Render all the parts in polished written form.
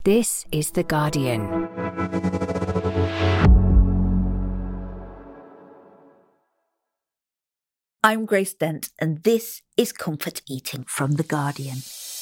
This is The Guardian. I'm Grace Dent, and this is Comfort Eating from The Guardian.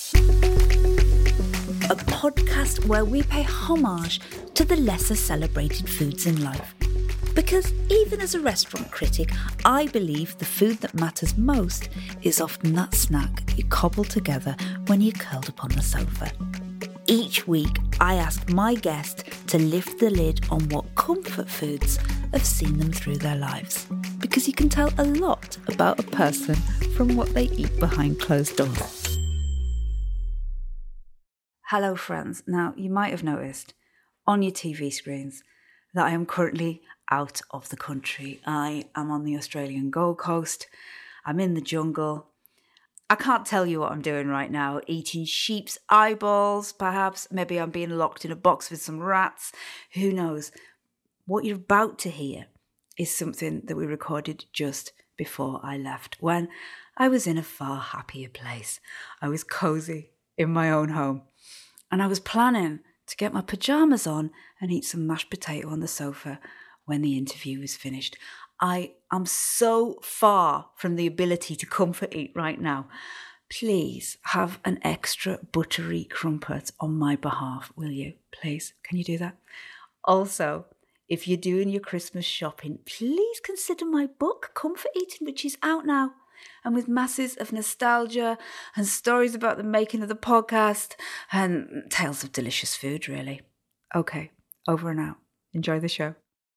A podcast where we pay homage to the lesser celebrated foods in life. Because even as a restaurant critic, I believe the food that matters most is often that snack you cobble together when you're curled up on the sofa. Each week, I ask my guest to lift the lid on what comfort foods have seen them through their lives. Because you can tell a lot about a person from what they eat behind closed doors. Hello, friends. Now, you might have noticed on your TV screens that I am currently out of the country. I am on the Australian Gold Coast. I'm in the jungle. I can't tell you what I'm doing right now. Eating sheep's eyeballs, perhaps. Maybe I'm being locked in a box with some rats. Who knows? What you're about to hear is something that we recorded just before I left, when I was in a far happier place. I was cosy in my own home. And I was planning to get my pyjamas on and eat some mashed potato on the sofa when the interview was finished. I am so far from the ability to comfort eat right now. Please have an extra buttery crumpet on my behalf, will you? Please, can you do that? Also, if you're doing your Christmas shopping, please consider my book, Comfort Eating, which is out now. And with masses of nostalgia and stories about the making of the podcast and tales of delicious food, really. Okay, over and out. Enjoy the show.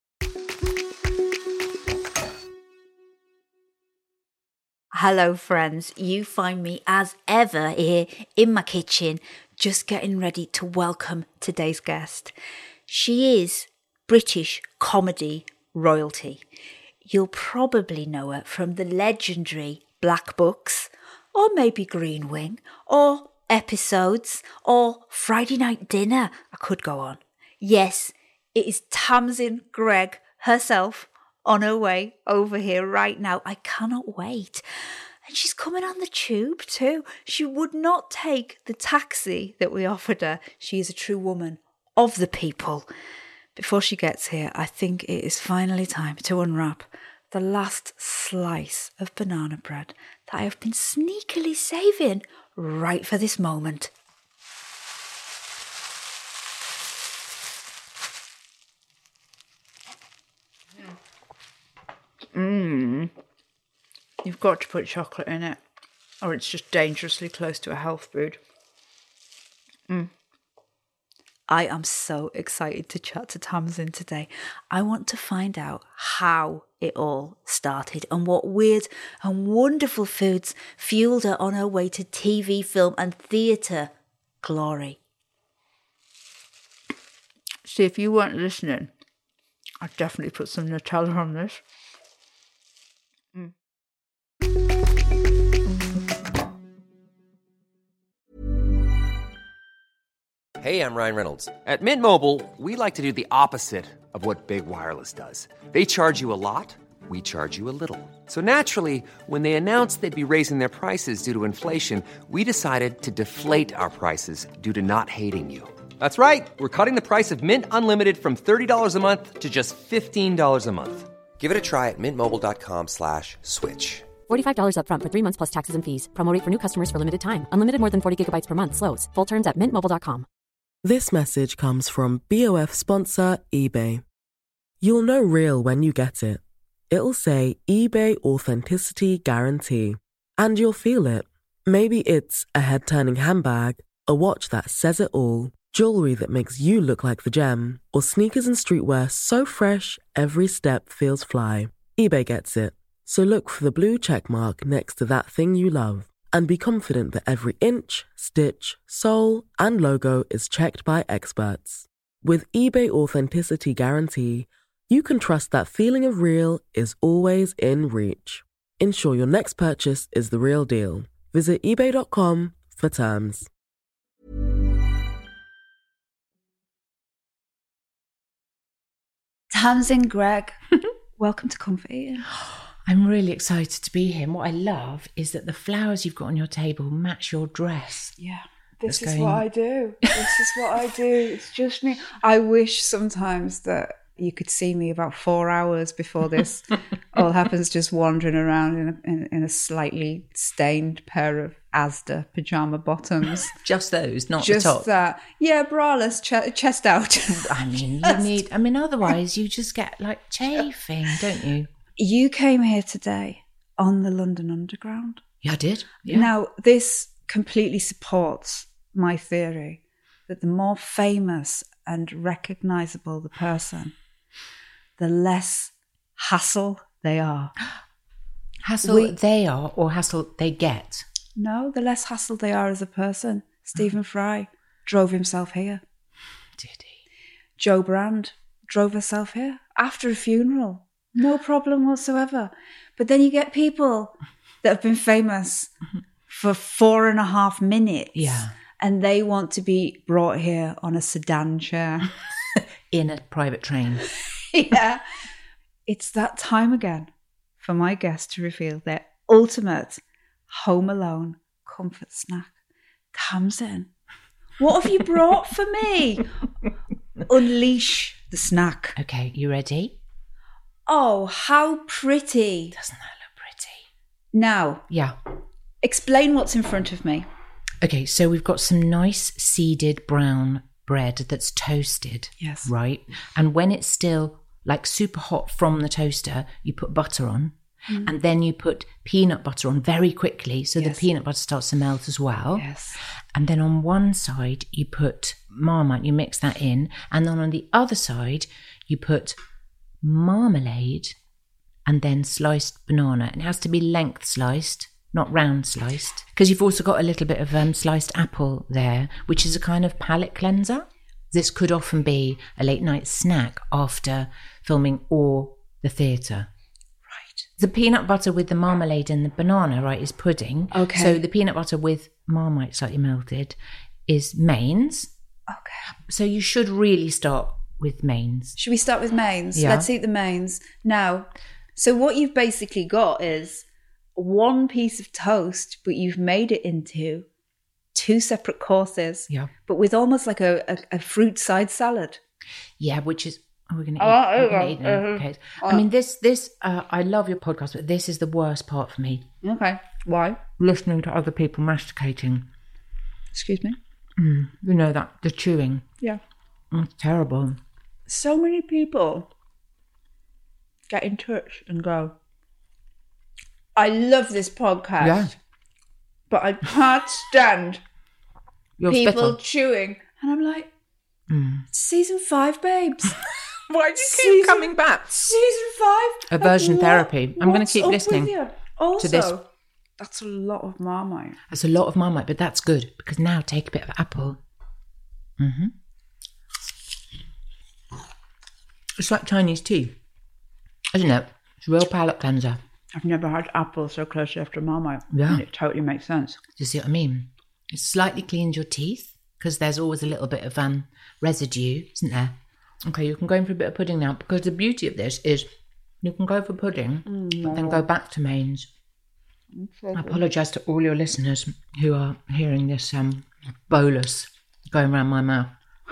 Hello, friends. You find me as ever here in my kitchen, just getting ready to welcome today's guest. She is British comedy royalty. You'll probably know her from the legendary Black Books, or maybe Green Wing, or Episodes, or Friday Night Dinner. I could go on. Yes, it is Tamsin Greig herself on her way over here right now. I cannot wait. And she's coming on the tube too. She would not take the taxi that we offered her. She is a true woman of the people. Before she gets here, I think it is finally time to unwrap the last slice of banana bread that I have been sneakily saving right for this moment. You've got to put chocolate in it, or it's just dangerously close to a health food. I am so excited to chat to Tamsin today. I want to find out how it all started and what weird and wonderful foods fueled her on her way to TV, film and theatre glory. See, if you weren't listening, I'd definitely put some Nutella on this. Hey, I'm Ryan Reynolds. At Mint Mobile, we like to do the opposite of what Big Wireless does. They charge you a lot, we charge you a little. So naturally, when they announced they'd be raising their prices due to inflation, we decided to deflate our prices due to not hating you. That's right. We're cutting the price of Mint Unlimited from $30 a month to just $15 a month. Give it a try at mintmobile.com/switch. $45 up front for 3 months plus taxes and fees. Promo rate for new customers for limited time. Unlimited more than 40 gigabytes per month. Slows full terms at mintmobile.com. This message comes from BOF sponsor eBay. You'll know real when you get it. It'll say eBay Authenticity Guarantee. And you'll feel it. Maybe it's a head-turning handbag, a watch that says it all, jewelry that makes you look like the gem, or sneakers and streetwear so fresh every step feels fly. eBay gets it. So look for the blue check mark next to that thing you love. And be confident that every inch, stitch, sole, and logo is checked by experts. With eBay Authenticity Guarantee, you can trust that feeling of real is always in reach. Ensure your next purchase is the real deal. Visit ebay.com for terms. Tamsin Greig, welcome to Comfort Eating. I'm really excited to be here. And what I love is that the flowers you've got on your table match your dress. Yeah. This is what I do. This is what I do. It's just me. I wish sometimes that you could see me about 4 hours before this all happens, just wandering around in a slightly stained pair of Asda pyjama bottoms. Just those, not Just the top. that. Yeah, braless, chest out. I mean, otherwise you just get like chafing, don't you? You came here today on the London Underground. Yeah, I did. Yeah. Now, this completely supports my theory that the more famous and recognisable the person, the less hassle they are. Hassle they are or hassle they get? No, the less hassle they are as a person. Stephen Fry drove himself here. Did he? Jo Brand drove herself here after a funeral. No problem whatsoever. But then you get people that have been famous for 4.5 minutes. Yeah. And they want to be brought here on a sedan chair. In a private train. Yeah. It's that time again for my guest to reveal their ultimate Home Alone comfort snack. Tamsin, what have you brought for me? Unleash the snack. Okay, you ready? Oh, how pretty. Doesn't that look pretty? Now, Yeah. explain what's in front of me. Okay, so we've got some nice seeded brown bread that's toasted. Yes. Right? And when it's still like super hot from the toaster, you put butter on. And then you put peanut butter on very quickly so Yes. the peanut butter starts to melt as well. Yes. And then on one side, you put Marmite, you mix that in. And then on the other side, you put marmalade and then sliced banana. And it has to be length sliced, not round sliced. Because you've also got a little bit of sliced apple there, which is a kind of palate cleanser. This could often be a late night snack after filming or the theatre. The peanut butter with the marmalade and the banana, right, is pudding. Okay. So the peanut butter with Marmite slightly melted is mains. Okay. So you should really start with mains. Should we start with mains? Yeah. Let's eat the mains. Now, so what you've basically got is one piece of toast, but you've made it into 2 separate courses. Yeah. But with almost like a fruit side salad. Yeah, which is... Oh, we're going to eat. We're gonna eat now. Okay. I mean, this. I love your podcast, but this is the worst part for me. Okay. Why? Listening to other people masticating. Excuse me? You know that, the chewing. Yeah. It's terrible. So many people get in touch and go, I love this podcast, Yeah. but I can't stand You're people spittle. chewing. And I'm like, it's season 5, babes. Why do you Season- keep coming back? Season 5. Aversion therapy. I'm gonna what's keep up listening with you? Also, this. that's a lot of Marmite. That's a lot of Marmite, but that's good because now take a bit of apple. It's like Chinese tea, isn't it? It's a real palate cleanser. I've never had apple so close after Marmite. Yeah. And it totally makes sense. Do you see what I mean? It slightly cleans your teeth because there's always a little bit of residue, isn't there? Okay, you can go in for a bit of pudding now because the beauty of this is you can go for pudding but then go back to mains. I apologise to all your listeners who are hearing this bolus going around my mouth.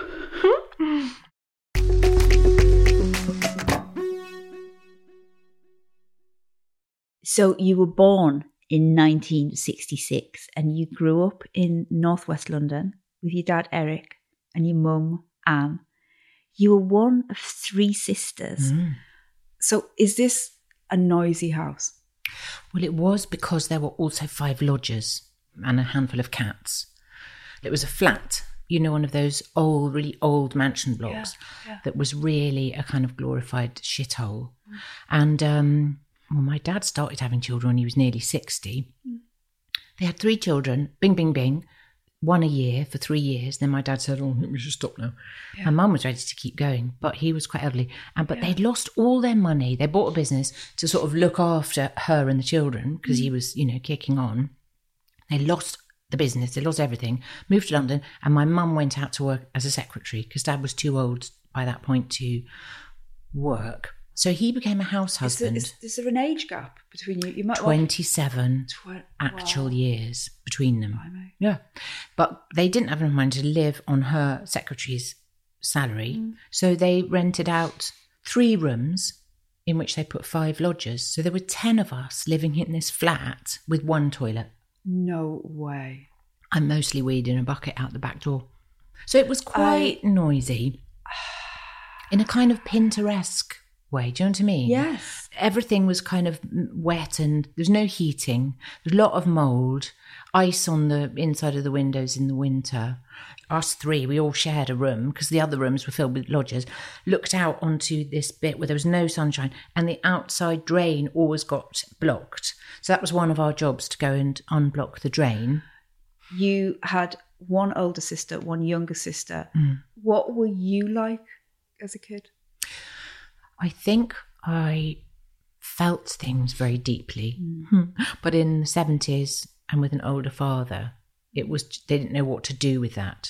So you were born in 1966 and you grew up in northwest London with your dad Eric and your mum Anne. You were one of 3 sisters. So is this a noisy house? Well, it was because there were also 5 lodgers and a handful of cats. It was a flat, you know, one of those old, really old mansion blocks that was really a kind of glorified shithole. And well, my dad started having children when he was nearly 60. They had 3 children, bing, bing, bing, 1 a year for 3 years. Then my dad said, oh, we should stop now. My mum was ready to keep going, but he was quite elderly. But they'd lost all their money. They bought a business to sort of look after her and the children because he was, you know, kicking on. They lost the business. They lost everything, moved to London. And my mum went out to work as a secretary because dad was too old by that point to work. So he became a house husband. Is there an age gap between you? You might 27 actual years between them. Yeah. But they didn't have enough money to live on her secretary's salary. So they rented out 3 rooms in which they put 5 lodgers. So there were 10 of us living in this flat with 1 toilet. No way. And mostly weed in a bucket out the back door. So it was quite noisy in a kind of Pinteresque way. Do you know what I mean? Yes. Everything was kind of wet and there's no heating. There's a lot of mould, ice on the inside of the windows in the winter. Us 3, we all shared a room because the other rooms were filled with lodgers, looked out onto this bit where there was no sunshine and the outside drain always got blocked. So that was one of our jobs, to go and unblock the drain. You had 1 older sister, 1 younger sister. What were you like as a kid? I think I felt things very deeply, but in the 70s and with an older father, they didn't know what to do with that.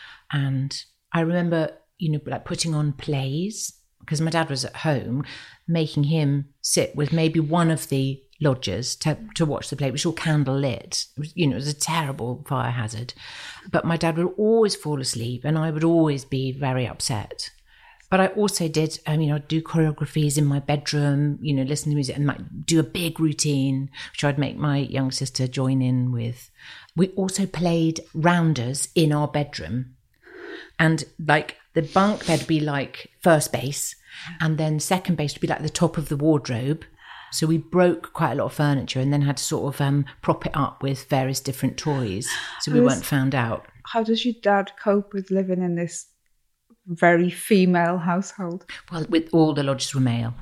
And I remember, like putting on plays, because my dad was at home, making him sit with maybe one of the lodgers to watch the play, which was all candle lit. It was a terrible fire hazard. But my dad would always fall asleep and I would always be very upset. But I also did, I'd do choreographies in my bedroom, listen to music and might do a big routine, which I'd make my young sister join in with. We also played rounders in our bedroom. And like the bunk bed would be like first base, and then second base would be like the top of the wardrobe. So we broke quite a lot of furniture and then had to sort of prop it up with various different toys so we weren't found out. How does your dad cope with living in this very female household? Well, with all the lodgers were male.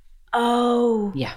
Oh. Yeah.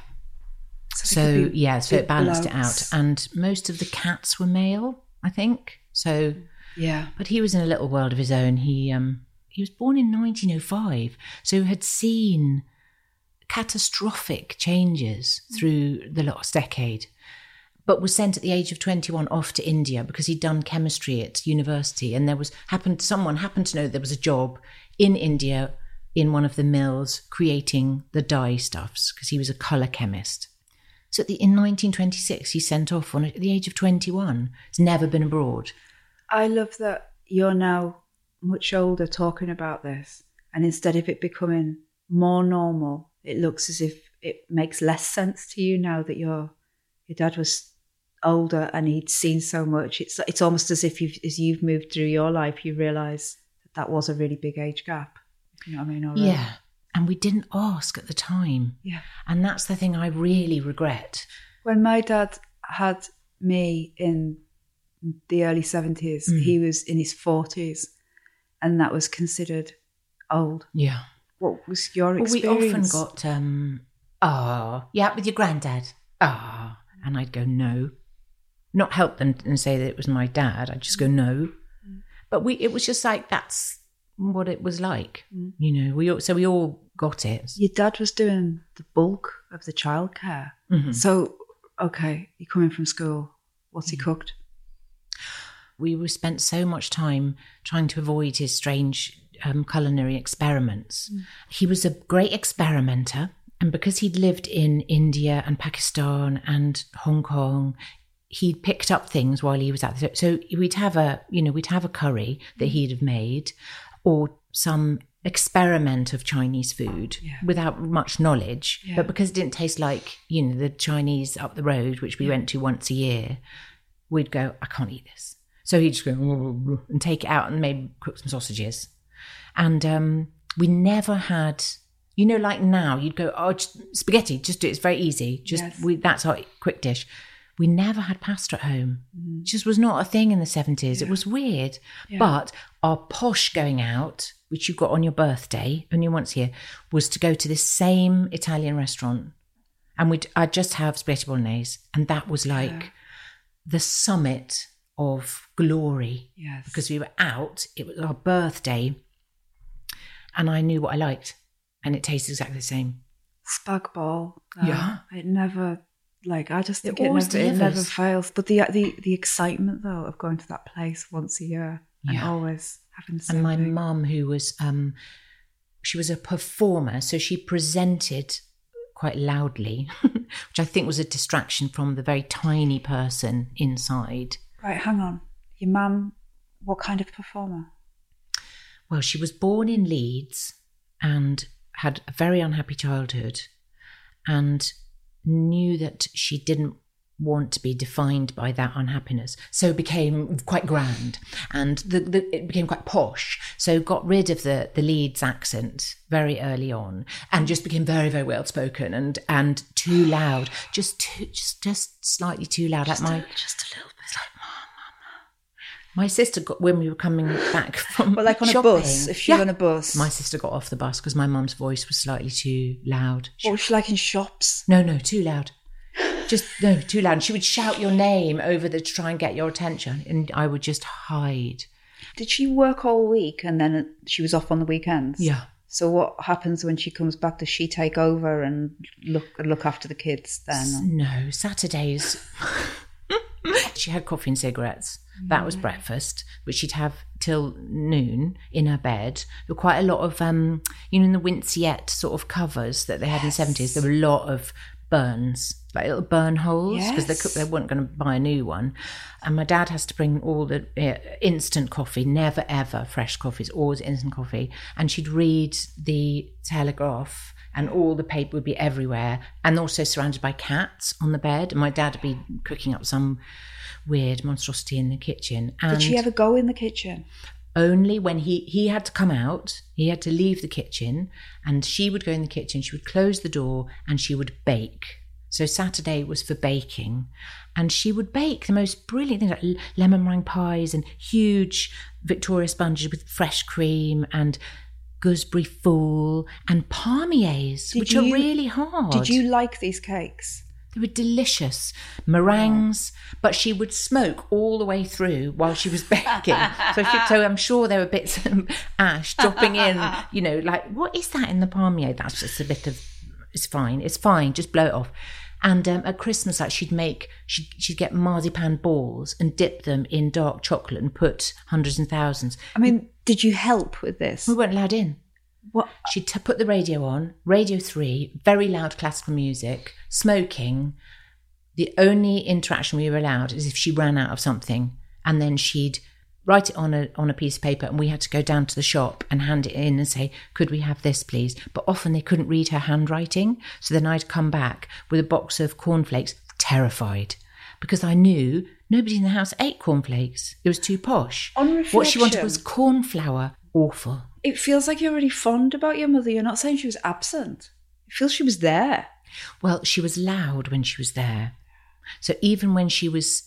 So it balanced it out. And most of the cats were male, I think. So, yeah. But he was in a little world of his own. He was born in 1905, so had seen catastrophic changes through the last decade, but was sent at the age of 21 off to India because he'd done chemistry at university, and someone happened to know there was a job in India in one of the mills creating the dye stuffs, because he was a colour chemist. So in 1926 he's sent off at the age of 21. He's never been abroad. I love that you're now much older talking about this, and instead of it becoming more normal, it looks as if it makes less sense to you now that your dad was older and he'd seen so much. It's almost as if as you've moved through your life, you realise that was a really big age gap. You know what I mean? Already. Yeah, and we didn't ask at the time. Yeah, and that's the thing I really regret. When my dad had me in the early 70s, he was in his 40s, and that was considered old. Yeah. What was your experience? Well, we often got, with your granddad. And I'd go, no. Not help them and say that it was my dad. I'd just go, no. But it was just like, that's what it was like. We all got it. Your dad was doing the bulk of the childcare. So, okay, you're coming from school. What's he cooked? We spent so much time trying to avoid his strange culinary experiments. He was a great experimenter, and because he'd lived in India and Pakistan and Hong Kong, he'd picked up things while he was out there. So we'd have a curry that he'd have made, or some experiment of Chinese food without much knowledge. But because it didn't taste like, the Chinese up the road, which we went to once a year, we'd go, I can't eat this. So he'd just go and take it out and maybe cook some sausages. And we never had, like now, you'd go, just spaghetti, just do it. It's very easy. That's our quick dish. We never had pasta at home. It just was not a thing in the 70s. It was weird. But our posh going out, which you got on your birthday, only once a year, was to go to this same Italian restaurant. And I'd just have spaghetti bolognese. And that was like the summit of glory. Yes. Because we were out, it was our birthday, and I knew what I liked. And it tasted exactly the same. Spag bol. It never... I just think it never fails. But the excitement, though, of going to that place once a year and always having the same And my thing. mum, who was she was a performer, so she presented quite loudly, which I think was a distraction from the very tiny person inside. Right, hang on. Your mum, what kind of performer? Well, she was born in Leeds and had a very unhappy childhood and knew that she didn't want to be defined by that unhappiness, so became quite grand, and it became quite posh, so got rid of the Leeds accent very early on and just became very, very well spoken and too loud, just slightly too loud, just a little bit. My sister got, when we were coming back from on shopping, a bus, if she was on a bus. My sister got off the bus because my mum's voice was slightly too loud. What was she like in shops? No, too loud. Too loud. She would shout your name over to try and get your attention, and I would just hide. Did she work all week and then she was off on the weekends? Yeah. So what happens when she comes back? Does she take over and look after the kids then? No, Saturdays. She had coffee and cigarettes. That was breakfast, which she'd have till noon in her bed. There were quite a lot of, in the Winceyette sort of covers that they had in the 70s, there were a lot of burns, like little burn holes, because they weren't going to buy a new one. And my dad has to bring all the instant coffee, never ever fresh coffee, it's always instant coffee. And she'd read the Telegraph and all the paper would be everywhere, and also surrounded by cats on the bed. And my dad would be cooking up some weird monstrosity in the kitchen. And did she ever go in the kitchen? Only when he had to come out, he had to leave the kitchen, and she would go in the kitchen, she would close the door and she would bake. So Saturday was for baking, and she would bake the most brilliant things like lemon meringue pies and huge Victoria sponges with fresh cream and gooseberry fool and palmiers, which are really hard. Did you like these cakes? They were delicious. Meringues, but she would smoke all the way through while she was baking. So I'm sure there were bits of ash dropping in, like, what is that in the palmier? That's just a bit of, it's fine, just blow it off. And at Christmas, like, she'd get marzipan balls and dip them in dark chocolate and put hundreds and thousands. I mean, did you help with this? We weren't allowed in. What? She'd put the radio on, Radio 3, very loud classical music, smoking. The only interaction we were allowed is if she ran out of something, and then she'd write it on a piece of paper, and we had to go down to the shop and hand it in and say, could we have this, please? But often they couldn't read her handwriting, so then I'd come back with a box of cornflakes, terrified, because I knew nobody in the house ate cornflakes. It was too posh. On reflection, what she wanted was corn flour. Awful. It feels like you're really fond about your mother. You're not saying she was absent. It feels she was there. Well, she was loud when she was there. So even when she was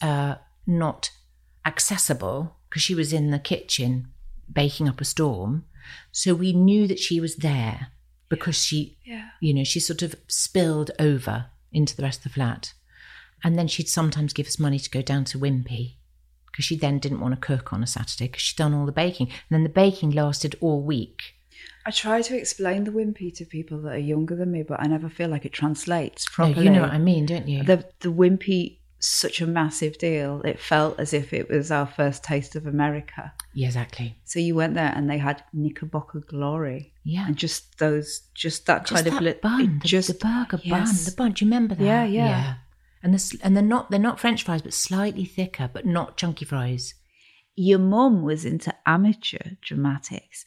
not accessible, because she was in the kitchen baking up a storm, so we knew that she was there because she sort of spilled over into the rest of the flat. And then she'd sometimes give us money to go down to Wimpy, because she then didn't want to cook on a Saturday because she'd done all the baking. And then the baking lasted all week. I try to explain the Wimpy to people that are younger than me, but I never feel like it translates properly. No, you know what I mean, don't you? The Wimpy, such a massive deal. It felt as if it was our first taste of America. Yeah, exactly. So you went there and they had Knickerbocker Glory. Yeah. And just that kind of bun, the burger bun. The bun, do you remember that? Yeah. And they're not French fries, but slightly thicker, but not chunky fries. Your mum was into amateur dramatics.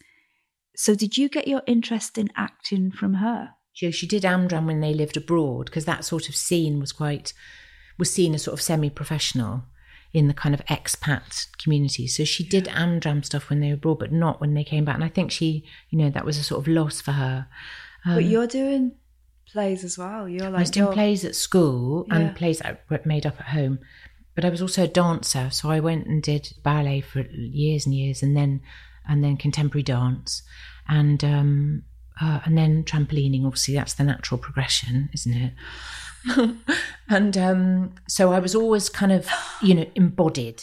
So did you get your interest in acting from her? She did Amdram when they lived abroad, because that sort of scene was seen as sort of semi-professional in the kind of expat community. So she did Amdram stuff when they were abroad, but not when they came back. And I think she, that was a sort of loss for her. But you're doing plays as well. I was doing plays at school and plays that were made up at home. But I was also a dancer, so I went and did ballet for years and years, and then contemporary dance, and then trampolining. Obviously, that's the natural progression, isn't it? And so I was always kind of, embodied.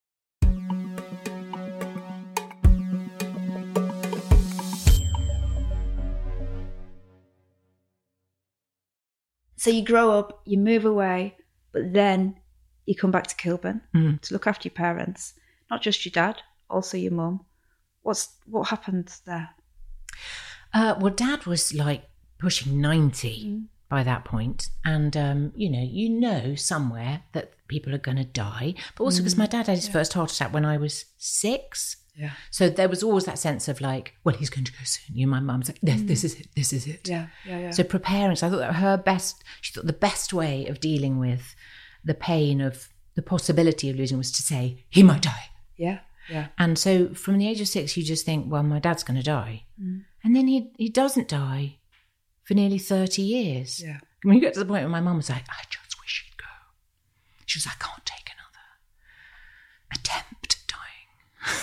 So you grow up, you move away, but then you come back to Kilburn to look after your parents, not just your dad, also your mum. What happened there? Well, Dad was like pushing 90 by that point. And, you know somewhere that people are going to die. But also because my dad had his first heart attack when I was 6. Yeah. So there was always that sense of like, well, he's going to go soon. My mum's like, this is it. Yeah. So preparing. So I thought that she thought the best way of dealing with the pain of the possibility of losing was to say, he might die. Yeah. And so from the age of 6, you just think, well, my dad's going to die. And then he doesn't die for nearly 30 years. Yeah. When you get to the point where my mum was like, I just wish he'd go. She was like, I can't take another attempt at dying.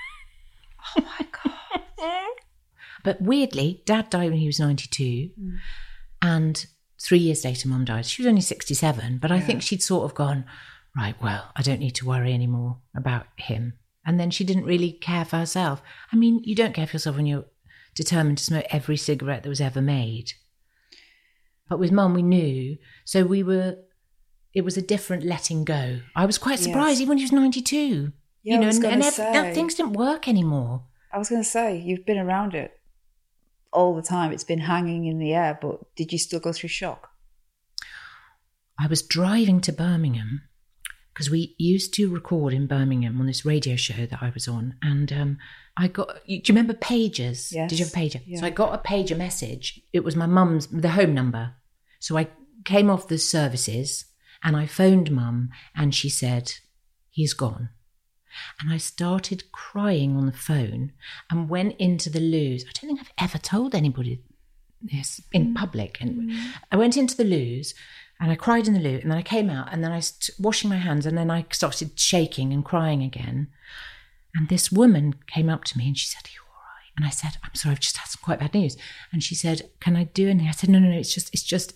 Oh my God. But weirdly, Dad died when he was 92. And 3 years later, Mum died. She was only 67. But I think she'd sort of gone, right, well, I don't need to worry anymore about him. And then she didn't really care for herself. I mean, you don't care for yourself when you're determined to smoke every cigarette that was ever made. But with Mum, we knew. So it was a different letting go. I was quite surprised, even when he was 92. Yeah, Things didn't work anymore. I was going to say, you've been around it all the time. It's been hanging in the air, but did you still go through shock? I was driving to Birmingham because we used to record in Birmingham on this radio show that I was on. And I got, do you remember pagers? Yes. Did you have a pager? Yeah. So I got a pager message. It was my mum's, the home number. So I came off the services and I phoned Mum and she said, he's gone. And I started crying on the phone and went into the loos. I don't think I've ever told anybody this in public. And I went into the loos and I cried in the loo, and then I came out and then I was washing my hands, and then I started shaking and crying again. And this woman came up to me and she said, are you all right? And I said, I'm sorry, I've just had some quite bad news. And she said, can I do anything? I said, no, it's just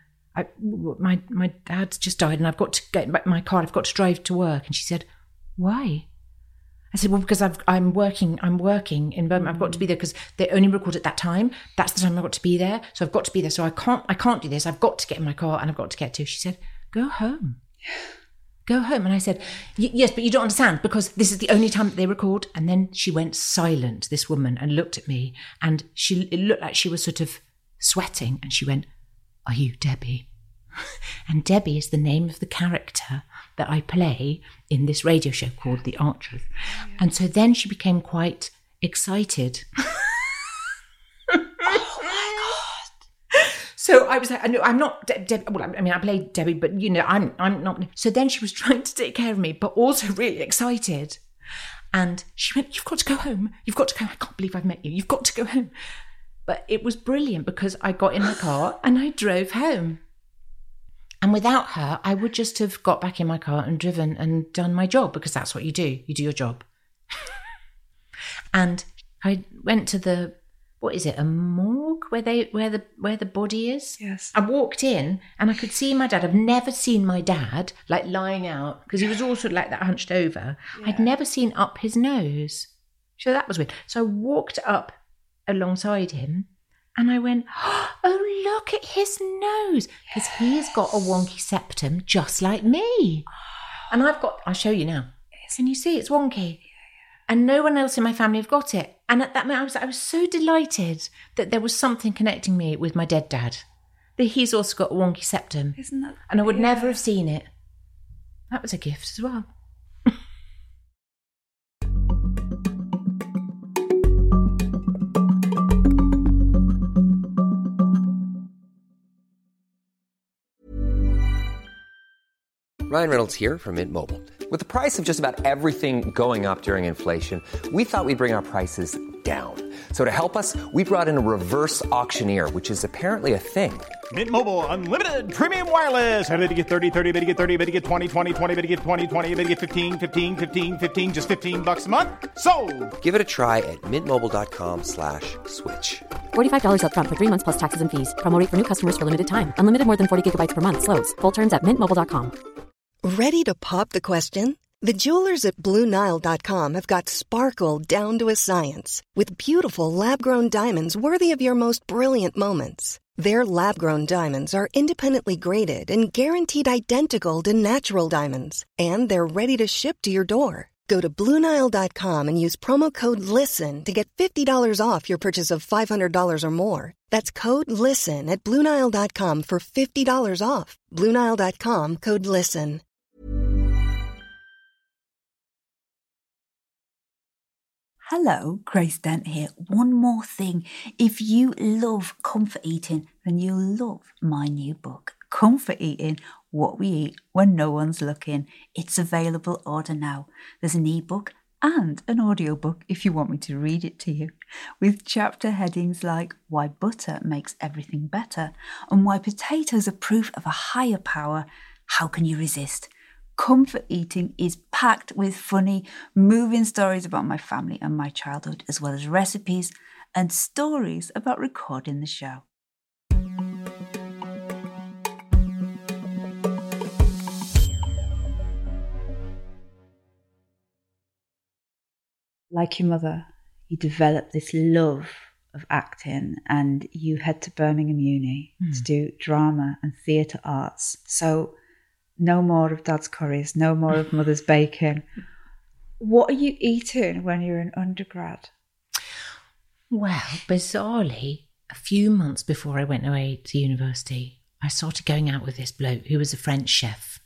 my dad's just died and I've got to get back my car. I've got to drive to work. And she said, why? I said, well, because I'm working in Birmingham. I've got to be there because they only record at that time. That's the time I've got to be there. So I've got to be there. So I can't do this. I've got to get in my car and I've got to get to. She said, go home. Go home. And I said, yes, but you don't understand because this is the only time that they record. And then she went silent, this woman, and looked at me. And it looked like she was sort of sweating. And she went, are you Debbie? And Debbie is the name of the character that I play in this radio show called The Archers. And so then she became quite excited. Oh my God. So I was like, I'm not Debbie. Well, I mean, I played Debbie, but I'm not. So then she was trying to take care of me, but also really excited. And she went, you've got to go home. You've got to go. I can't believe I've met you. You've got to go home. But it was brilliant because I got in my car and I drove home. And without her, I would just have got back in my car and driven and done my job because that's what you do. You do your job. And I went to a morgue where the body is? Yes. I walked in and I could see my dad. I've never seen my dad like lying out because he was also like that hunched over. Yeah. I'd never seen up his nose. So that was weird. So I walked up alongside him. And I went, oh, look at his nose. Because he's got a wonky septum just like me. And I'll show you now. Can you see? It's wonky. And no one else in my family have got it. And at that moment, I was so delighted that there was something connecting me with my dead dad. That he's also got a wonky septum. Isn't that? And I would never have seen it. That was a gift as well. Ryan Reynolds here from Mint Mobile. With the price of just about everything going up during inflation, we thought we'd bring our prices down. So to help us, we brought in a reverse auctioneer, which is apparently a thing. Mint Mobile Unlimited Premium Wireless. How to get 30, 30, bit to get 30, bit to get 20, 20, 20, bit to get 20, 20, bit to get 15, 15, 15, 15, just $15 a month? Sold! Give it a try at mintmobile.com/switch. $45 up front for 3 months plus taxes and fees. Promo rate for new customers for limited time. Unlimited more than 40 gigabytes per month. Slows full terms at mintmobile.com. Ready to pop the question? The jewelers at BlueNile.com have got sparkle down to a science with beautiful lab-grown diamonds worthy of your most brilliant moments. Their lab-grown diamonds are independently graded and guaranteed identical to natural diamonds, and they're ready to ship to your door. Go to BlueNile.com and use promo code LISTEN to get $50 off your purchase of $500 or more. That's code LISTEN at BlueNile.com for $50 off. BlueNile.com, code LISTEN. Hello, Grace Dent here. One more thing. If you love comfort eating, then you'll love my new book, Comfort Eating, What We Eat When No One's Looking. It's available, order now. There's an ebook and an audiobook if you want me to read it to you, with chapter headings like Why Butter Makes Everything Better and Why Potatoes Are Proof of a Higher Power. How can you resist? Comfort Eating is packed with funny, moving stories about my family and my childhood, as well as recipes and stories about recording the show. Like your mother, you developed this love of acting and you head to Birmingham Uni to do drama and theatre arts. So no more of Dad's curries, no more of Mother's bacon. What are you eating when you're in undergrad? Well, bizarrely, a few months before I went away to university, I started going out with this bloke who was a French chef.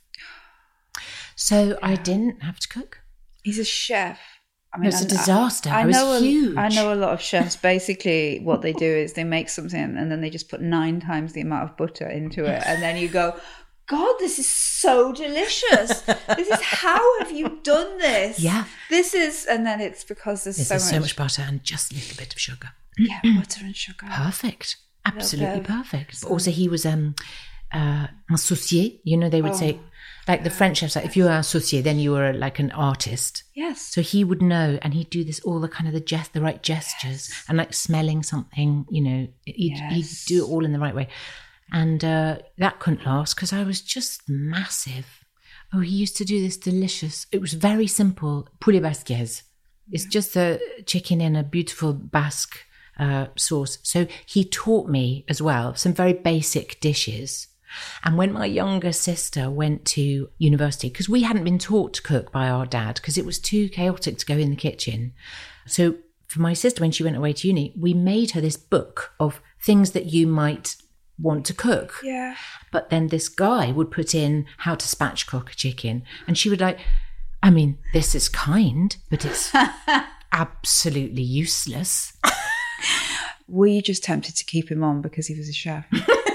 So I didn't have to cook. He's a chef. I mean, it was a disaster. It was huge. I know a lot of chefs. Basically, what they do is they make something and then they just put 9 times the amount of butter into it. And then you go, God, this is so delicious. This is, how have you done this? Yeah. This is, and then it's because there's so much butter and just a little bit of sugar. Yeah, butter and sugar. Perfect. Absolutely perfect. But also he was un soucier. You know, they would say, like the French chefs, like if you were un soucier, then you were like an artist. Yes. So he would know, and he'd do this, all the kind of the right gestures, and like smelling something, you know, he'd do it all in the right way. And that couldn't last because I was just massive. Oh, he used to do this delicious, it was very simple, poulet basquez. It's just a chicken in a beautiful Basque sauce. So he taught me as well some very basic dishes. And when my younger sister went to university, because we hadn't been taught to cook by our dad because it was too chaotic to go in the kitchen. So for my sister, when she went away to uni, we made her this book of things that you might want to cook. Yeah. But then this guy would put in how to spatchcock a chicken, and she would like, I mean, this is kind, but it's absolutely useless. Were you just tempted to keep him on because he was a chef?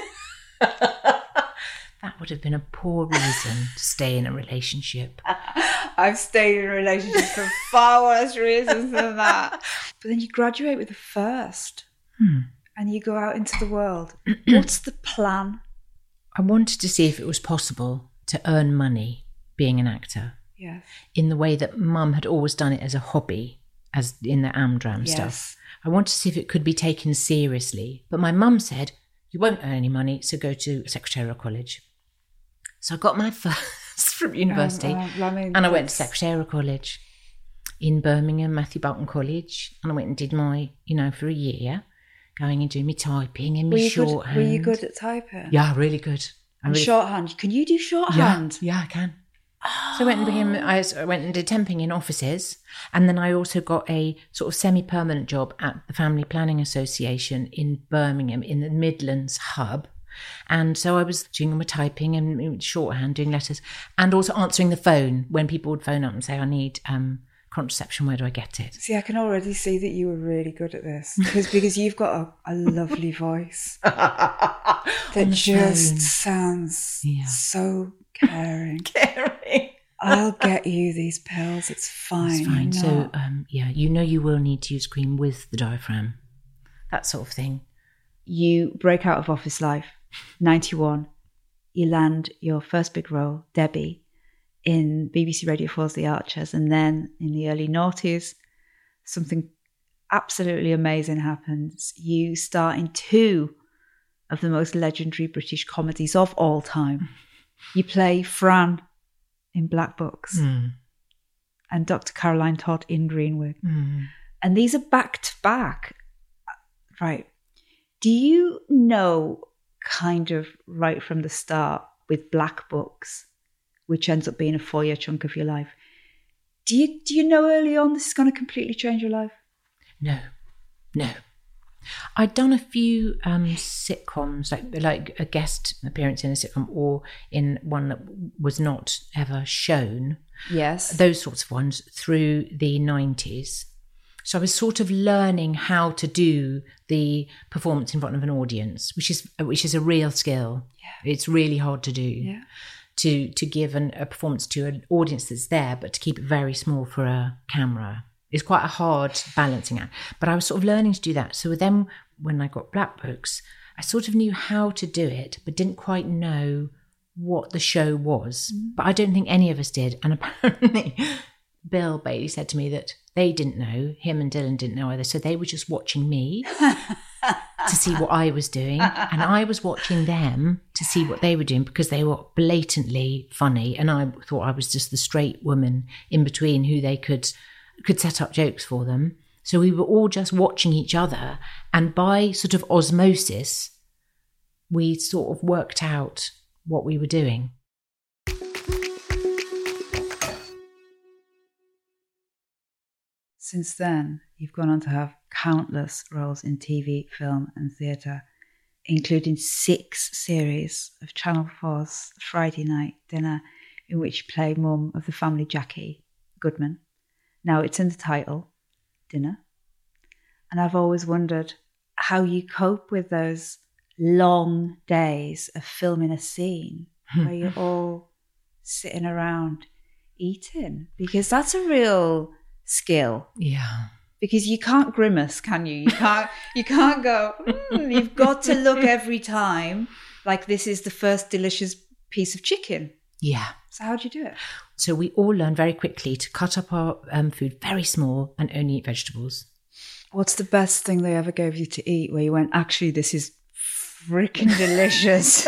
That would have been a poor reason to stay in a relationship. I've stayed in relationships for far worse reasons than that. But then you graduate with a first. And you go out into the world. What's the plan? I wanted to see if it was possible to earn money being an actor. Yes. In the way that Mum had always done it as a hobby, as in the Amdram stuff. I wanted to see if it could be taken seriously. But my mum said, you won't earn any money, so go to Secretarial College. So I got my first from university and I went to Secretarial College in Birmingham, Matthew Boulton College. And I went and did my, for a year. Going and doing my typing and my shorthand. Were you good at typing? Yeah, really good. Shorthand? Can you do shorthand? Yeah, I can. So I went and did temping in offices, and then I also got a sort of semi-permanent job at the Family Planning Association in Birmingham in the Midlands hub. And so I was doing all my typing and shorthand, doing letters, and also answering the phone when people would phone up and say, I need contraception, where do I get it? See, I can already see that you were really good at this because you've got a lovely voice that just sounds so caring. I'll get you these pills. It's fine. It's fine. So, you will need to use cream with the diaphragm. That sort of thing. You break out of office life, 91. You land your first big role, Debbie, in BBC Radio 4's The Archers. And then in the early noughties, something absolutely amazing happens. You star in 2 of the most legendary British comedies of all time. You play Fran in Black Books and Dr. Caroline Todd in Green Wig. And these are back to back. Right. Do you know kind of right from the start with Black Books, which ends up being a 4-year chunk of your life, Do you know early on this is going to completely change your life? No. I'd done a few sitcoms, like a guest appearance in a sitcom or in one that was not ever shown. Yes. Those sorts of ones through the 90s. So I was sort of learning how to do the performance in front of an audience, which is a real skill. Yeah. It's really hard to do. Yeah. To give a performance to an audience that's there, but to keep it very small for a camera. It's quite a hard balancing act. But I was sort of learning to do that. So then when I got Black Books, I sort of knew how to do it, but didn't quite know what the show was. But I don't think any of us did. And apparently Bill Bailey said to me that they didn't know, him and Dylan didn't know either. So they were just watching me to see what I was doing. And I was watching them to see what they were doing because they were blatantly funny. And I thought I was just the straight woman in between who they could set up jokes for them. So we were all just watching each other. And by sort of osmosis, we sort of worked out what we were doing. Since then, you've gone on to have countless roles in TV, film and theatre, including 6 series of Channel 4's Friday Night Dinner, in which you play mum of the family Jackie Goodman. Now, it's in the title, Dinner. And I've always wondered how you cope with those long days of filming a scene where you're all sitting around eating, because that's a real skill. Yeah. Because you can't grimace, can you? You can't go, you've got to look every time like this is the first delicious piece of chicken. Yeah. So how do you do it? So we all learned very quickly to cut up our food very small and only eat vegetables. What's the best thing they ever gave you to eat where you went, actually, this is freaking delicious?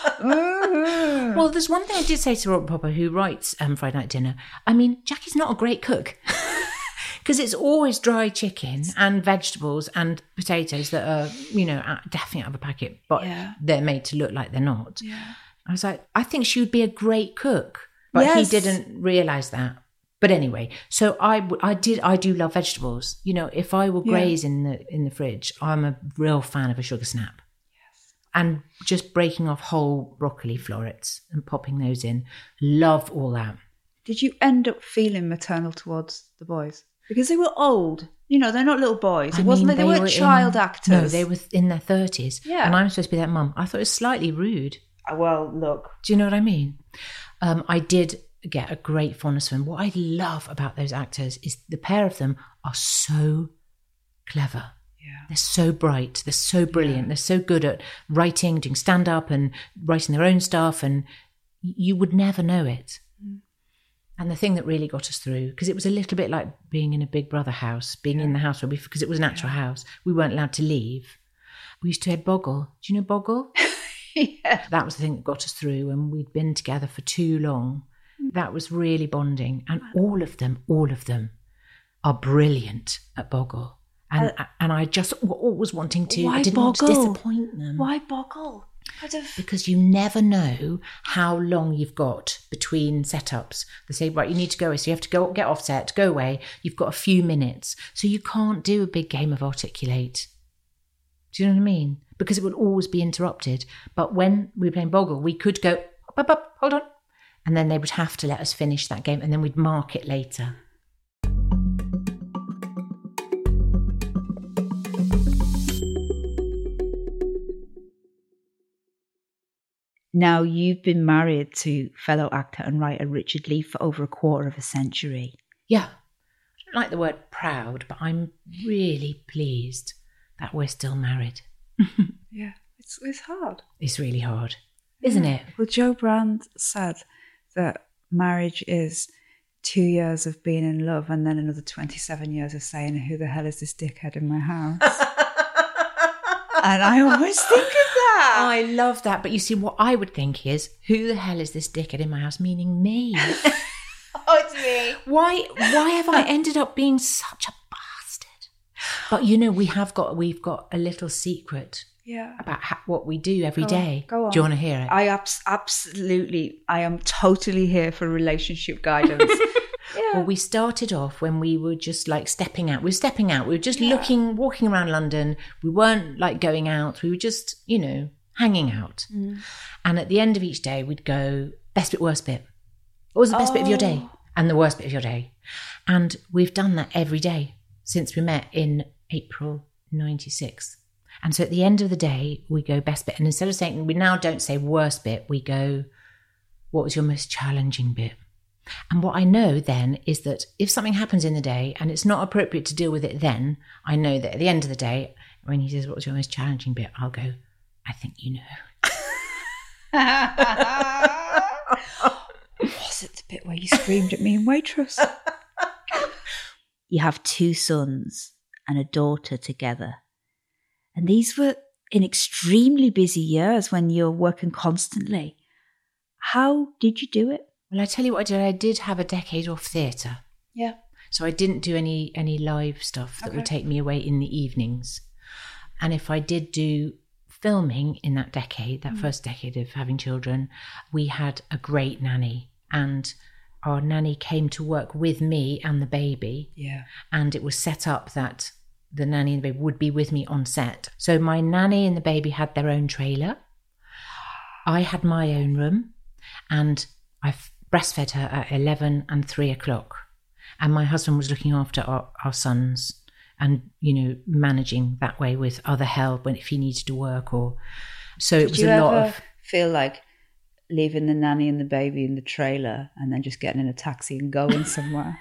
Well, there's one thing I did say to Robert Popper, who writes Friday Night Dinner. I mean, Jackie's not a great cook. Because it's always dry chicken and vegetables and potatoes that are, definitely out of a packet, but they're made to look like they're not. Yeah. I was like, I think she would be a great cook. But he didn't realise that. But anyway, so I do love vegetables. If I will graze in the fridge, I'm a real fan of a sugar snap. Yes. And just breaking off whole broccoli florets and popping those in. Love all that. Did you end up feeling maternal towards the boys? Because they were old. They're not little boys. It wasn't like they weren't child actors. No, they were in their 30s. Yeah. And I'm supposed to be their mum. I thought it was slightly rude. Well, look. Do you know what I mean? I did get a great fondness for them. What I love about those actors is the pair of them are so clever. Yeah. They're so bright. They're so brilliant. Yeah. They're so good at writing, doing stand-up and writing their own stuff. And you would never know it. Mm. And the thing that really got us through, because it was a little bit like being in a Big Brother house, being in the house, because it was an actual house. We weren't allowed to leave. We used to head Boggle. Do you know Boggle? Yeah. That was the thing that got us through, and we'd been together for too long. That was really bonding. And all of them are brilliant at Boggle. And I just always wanting to, I didn't want to disappoint them. Why Boggle? Because you never know how long you've got between setups. They say, right, you need to go away. So you have to go get off set, go away. You've got a few minutes. So you can't do a big game of Articulate. Do you know what I mean? Because it would always be interrupted. But when we were playing Boggle, we could go, up, hold on. And then they would have to let us finish that game, and then we'd mark it later. Now, you've been married to fellow actor and writer Richard Lee for over a quarter of a century. Yeah. I don't like the word proud, but I'm really pleased that we're still married. Yeah, it's hard. It's really hard, isn't it? Well, Joe Brand said that marriage is 2 years of being in love and then another 27 years of saying, who the hell is this dickhead in my house? And I always think of that. I love that. But you see, what I would think is, who the hell is this dickhead in my house? Meaning me. Oh, it's me. Why have I ended up being such a bastard? But we've got a little secret. Yeah. About what we do every day. Go on. Do you want to hear it? I absolutely, I am totally here for relationship guidance. Well, we started off when we were just like stepping out. We were just looking, walking around London. We weren't like going out. We were just, hanging out. And at the end of each day, we'd go, best bit, worst bit. What was the best bit of your day? And the worst bit of your day? And we've done that every day since we met in April 96. And so at the end of the day, we go best bit. And instead of saying, we now don't say worst bit, we go, what was your most challenging bit? And what I know then is that if something happens in the day and it's not appropriate to deal with it then, I know that at the end of the day, when he says, what was your most challenging bit? I'll go, I think you know. Was it the bit where you screamed at me in Waitress? You have 2 sons and a daughter together. And these were in extremely busy years when you're working constantly. How did you do it? Well, I tell you what I did. I did have a decade off theatre. Yeah. So I didn't do any live stuff that would take me away in the evenings. And if I did do filming in that decade, that first decade of having children, we had a great nanny. And our nanny came to work with me and the baby. Yeah. And it was set up that the nanny and the baby would be with me on set. So my nanny and the baby had their own trailer. I had my own room. And I breastfed her at 11 and 3 o'clock. And my husband was looking after our sons and, managing that way with other help if he needed to work or... So it was a lot of... feel like leaving the nanny and the baby in the trailer and then just getting in a taxi and going somewhere?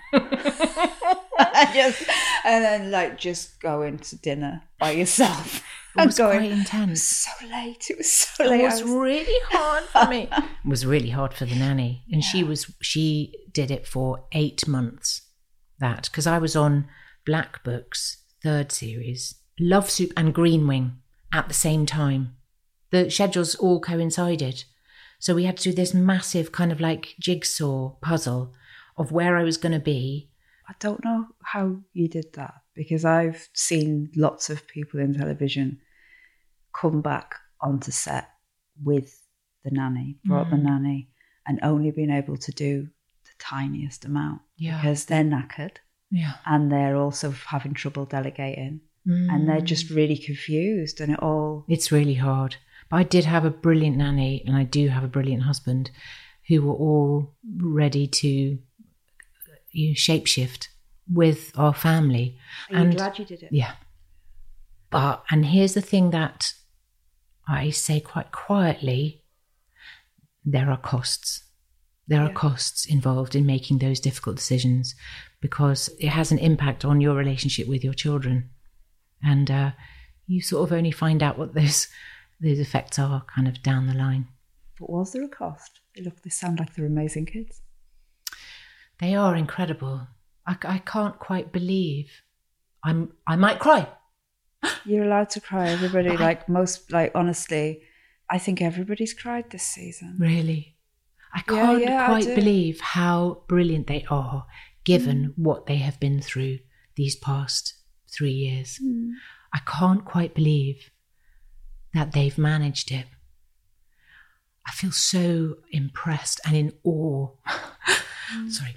and then just going to dinner by yourself. It was quite intense. It was so late. It was really hard for me. It was really hard for the nanny. And she did it for 8 months, because I was on Black Book's 3rd series, Love Soup and Green Wing at the same time. The schedules all coincided. So we had to do this massive kind of like jigsaw puzzle of where I was going to be. I don't know how you did that, because I've seen lots of people in television come back onto set with the nanny, brought the nanny, and only been able to do the tiniest amount because they're knackered and they're also having trouble delegating and they're just really confused and It's really hard. But I did have a brilliant nanny and I do have a brilliant husband who were all ready to shapeshift with our family. Are you glad you did it? Yeah. And here's the thing that I say quite quietly, there are costs. There are costs involved in making those difficult decisions because it has an impact on your relationship with your children. And you sort of only find out what those effects are kind of down the line. But was there a cost? They sound like they're amazing kids. They are incredible. I can't quite believe. I might cry. You're allowed to cry. Everybody, honestly, I think everybody's cried this season. Really? I can't quite believe how brilliant they are, given what they have been through these past 3 years. I can't quite believe that they've managed it. I feel so impressed and in awe. Sorry.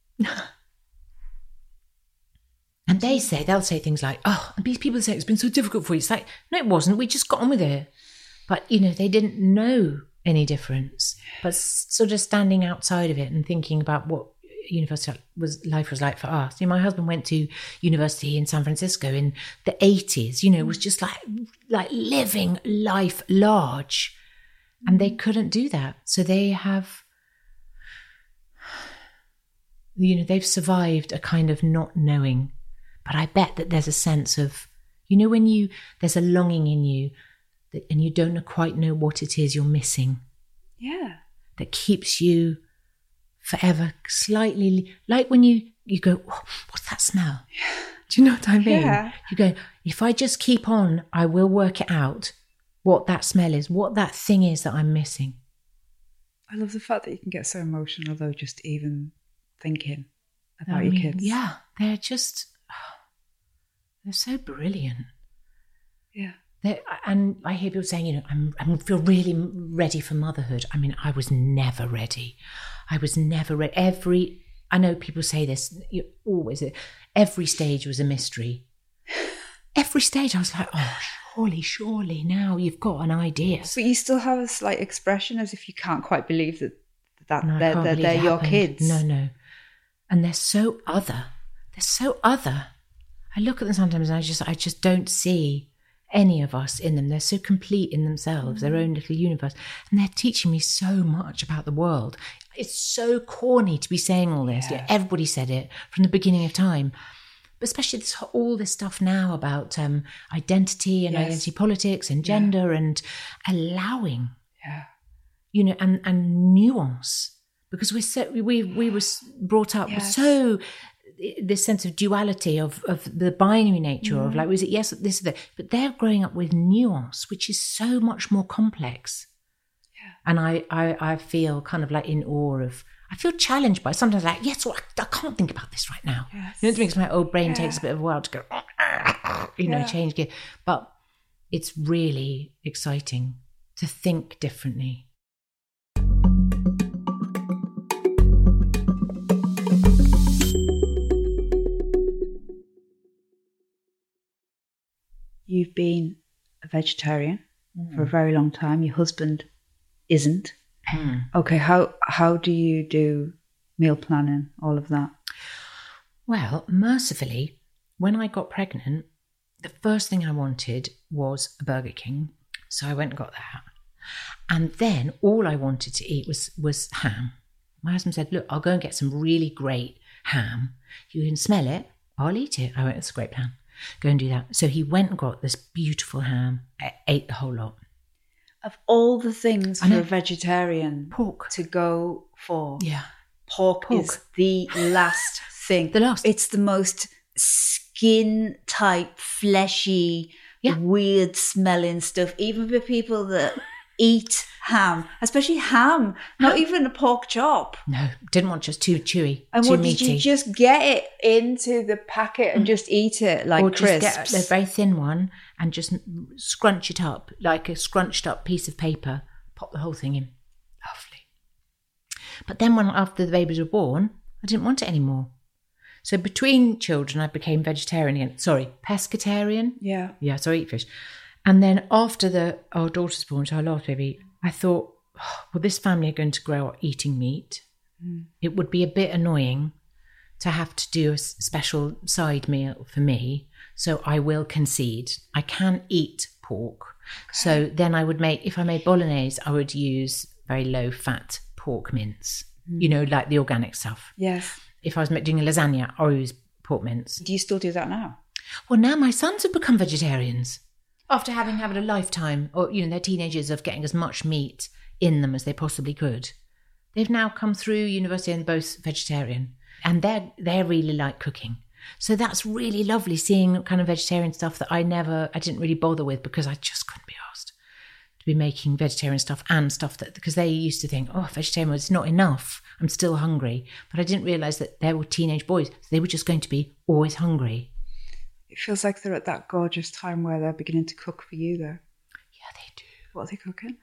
And they'll say things like, oh, and these people say it's been so difficult for you. It's like, no, it wasn't. We just got on with it. But, they didn't know any difference. But sort of standing outside of it and thinking about what life was like for us. My husband went to university in San Francisco in the 80s, was just like living life large. And they couldn't do that. So they have... they've survived a kind of not knowing. But I bet that there's a sense of, when there's a longing in you and you don't quite know what it is you're missing. Yeah. That keeps you forever slightly, like when you go, oh, what's that smell? Yeah. Do you know what I mean? Yeah. You go, if I just keep on, I will work it out what that smell is, what that thing is that I'm missing. I love the fact that you can get so emotional though, just even thinking about your kids. Yeah, they're just, they're so brilliant. Yeah. And I hear people saying, I feel really ready for motherhood. I mean, I was never ready. I was never ready. I know people say this, every stage was a mystery. Every stage I was like, oh, surely now you've got an idea. But you still have a slight expression as if you can't quite believe that No, they're your kids. No. And they're so other. They're so other. I look at them sometimes and I just don't see any of us in them. They're so complete in themselves, their own little universe. And they're teaching me so much about the world. It's so corny to be saying all this. Yeah. Everybody said it from the beginning of time. But especially all this stuff now about identity and identity politics and gender and allowing, and nuance. Because we were brought up with so this sense of duality of the binary nature of like, was it yes, this or that? But they're growing up with nuance, which is so much more complex. Yeah. And I feel kind of like in awe of, I feel challenged by sometimes like, yes, well, I can't think about this right now. Yes. You know, it makes my old brain takes a bit of a while to go, change gear. But it's really exciting to think differently. You've been a vegetarian for a very long time. Your husband isn't. Okay, how do you do meal planning, all of that? Well, mercifully, when I got pregnant, the first thing I wanted was a Burger King. So I went and got that. And then all I wanted to eat was ham. My husband said, look, I'll go and get some really great ham. You can smell it. I'll eat it. I went, that's a great plan. Go and do that. So he went and got this beautiful ham. I ate the whole lot. Of all the things for a vegetarian pork to go for, pork is the last thing. The last. It's the most skin type, fleshy, weird smelling stuff. Even for people that eat ham, especially ham, not even a pork chop. No, didn't want just too chewy, and too meaty. Did you just get it into the packet and just eat it like crisps? Just get a very thin one and just scrunch it up like a scrunched up piece of paper, pop the whole thing in. Lovely. But then after the babies were born, I didn't want it anymore. So between children, I became vegetarian again. Sorry, pescatarian. Yeah, so I eat fish. And then after our daughter's born, so our last baby, I thought, well, this family are going to grow up eating meat. It would be a bit annoying to have to do a special side meal for me. So I will concede. I can eat pork. Okay. So then I would if I made bolognese, I would use very low fat pork mince, like the organic stuff. Yes. If I was doing a lasagna, I would use pork mince. Do you still do that now? Well, now my sons have become vegetarians. After having a lifetime, or they're teenagers, of getting as much meat in them as they possibly could, they've now come through university and both vegetarian, and they really like cooking. So that's really lovely seeing kind of vegetarian stuff that I didn't really bother with because I just couldn't be asked to be making vegetarian stuff and stuff because they used to think, oh, vegetarian was not enough. I'm still hungry, but I didn't realise that they were teenage boys. So they were just going to be always hungry. It feels like they're at that gorgeous time where they're beginning to cook for you, though. Yeah, they do. What are they cooking?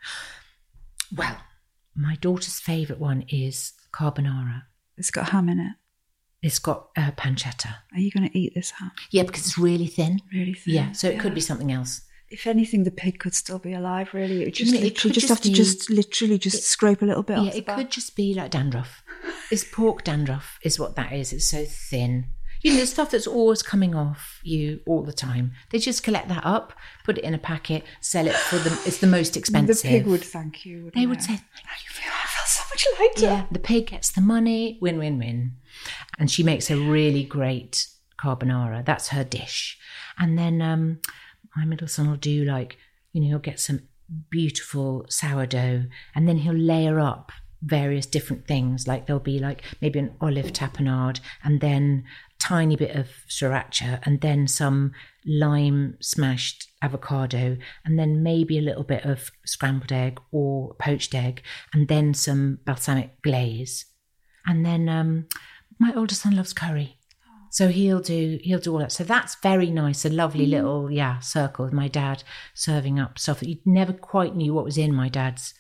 Well, my daughter's favourite one is carbonara. It's got ham in it. It's got pancetta. Are you going to eat this ham? Yeah, because it's really thin. Really thin. Yeah, so it could be something else. If anything, the pig could still be alive, really. It just literally scrape a little bit off the back. Yeah, it could just be like dandruff. It's pork dandruff is what that is. It's so thin. The stuff that's always coming off you all the time. They just collect that up, put it in a packet, sell it for them. It's the most expensive. The pig would thank you. They would say, thank you. I feel so much lighter. Yeah, the pig gets the money, win, win, win. And she makes a really great carbonara. That's her dish. And then my middle son will do he'll get some beautiful sourdough and then he'll layer up various different things. Like there'll be maybe an olive tapenade and then tiny bit of sriracha and then some lime smashed avocado and then maybe a little bit of scrambled egg or poached egg and then some balsamic glaze. And then my older son loves curry. So he'll do all that. So that's very nice, a lovely little circle with my dad serving up stuff that you never quite knew what was in my dad's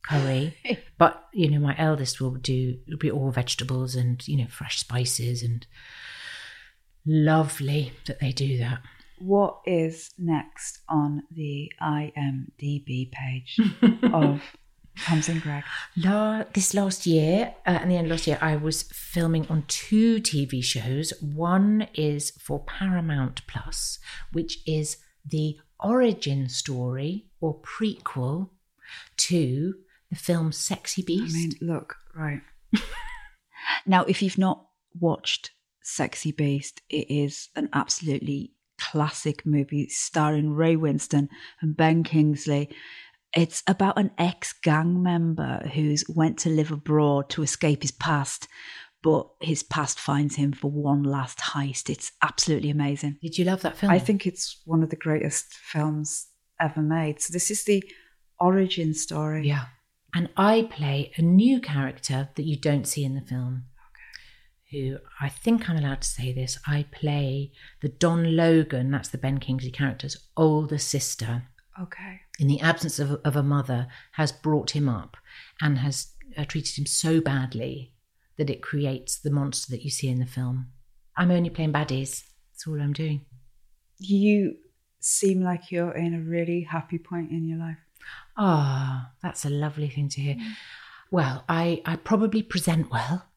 curry. But, you know, my eldest will be all vegetables and, you know, fresh spices, and lovely that they do that. What is next on the IMDb page of Tamsin Greig? This last year, at the end of last year, I was filming on 2 TV shows. One is for Paramount Plus, which is the origin story or prequel to the film Sexy Beast. I mean, look, right. Now, if you've not watched Sexy Beast, it is an absolutely classic movie starring Ray Winstone and Ben Kingsley. It's about an ex-gang member who's went to live abroad to escape his past, but his past finds him for one last heist. It's absolutely amazing. Did you love that film? I think it's one of the greatest films ever made. So this is the origin story. Yeah. And I play a new character that you don't see in the film. Who, I think I'm allowed to say this, I play the Don Logan, that's the Ben Kingsley character's older sister. Okay. In the absence of a mother, has brought him up and has treated him so badly that it creates the monster that you see in the film. I'm only playing baddies. That's all I'm doing. You seem like you're in a really happy point in your life. Ah, that's a lovely thing to hear. Well, I probably present well.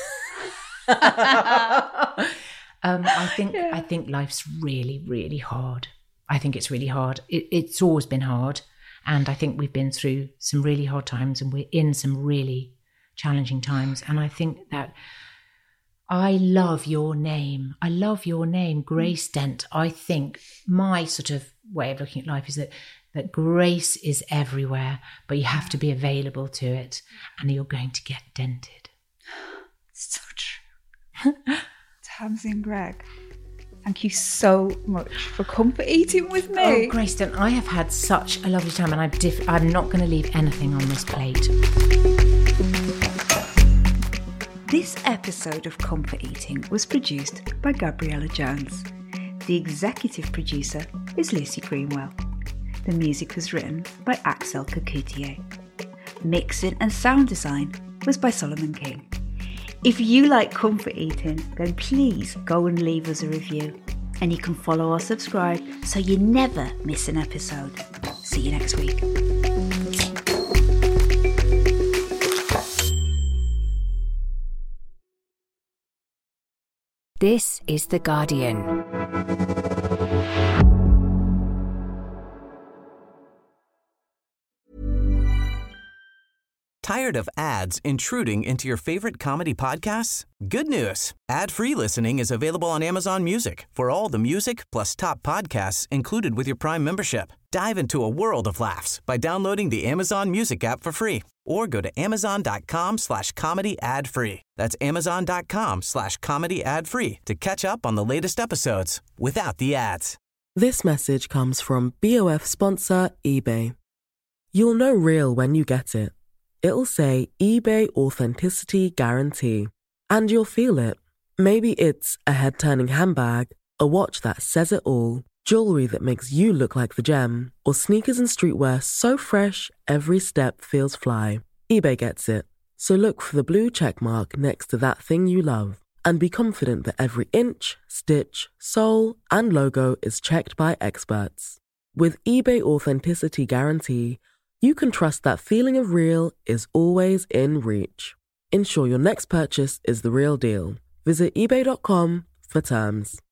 I think life's really, really hard. I think it's really hard. It's always been hard, and I think we've been through some really hard times, and we're in some really challenging times. And I think that I love your name. I love your name, Grace Dent. I think my sort of way of looking at life is that grace is everywhere, but you have to be available to it, and you're going to get dented. So true. Tamsin Greig, thank you so much for comfort eating with me. Oh, Grace Dent, I have had such a lovely time, and I'm not going to leave anything on this plate. This episode of Comfort Eating was produced by Gabriella Jones. The executive producer is Lucy Greenwell. The music was written by Axel Kakoutié. Mixing and sound design was by Solomon King. If you like comfort eating, then please go and leave us a review. And you can follow or subscribe so you never miss an episode. See you next week. This is The Guardian. Tired of ads intruding into your favorite comedy podcasts? Good news. Ad-free listening is available on Amazon Music for all the music plus top podcasts included with your Prime membership. Dive into a world of laughs by downloading the Amazon Music app for free or go to amazon.com/comedy ad-free. That's amazon.com/comedy ad-free to catch up on the latest episodes without the ads. This message comes from BOF sponsor eBay. You'll know real when you get it. It'll say eBay Authenticity Guarantee. And you'll feel it. Maybe it's a head-turning handbag, a watch that says it all, jewelry that makes you look like the gem, or sneakers and streetwear so fresh every step feels fly. eBay gets it. So look for the blue check mark next to that thing you love. And be confident that every inch, stitch, sole, and logo is checked by experts. With eBay Authenticity Guarantee, you can trust that feeling of real is always in reach. Ensure your next purchase is the real deal. Visit ebay.com for terms.